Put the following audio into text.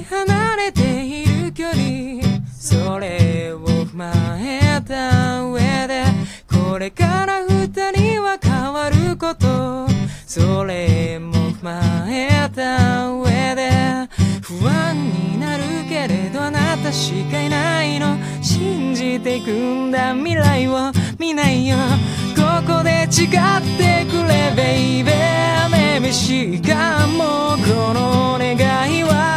離れている距離、それを踏まえた上でこれから二人は変わること、それも踏まえた上で不安になるけれどあなたしかいないの、信じていくんだ未来を見ないよ、ここで誓ってくれベイベー、ねめしかもこの願いは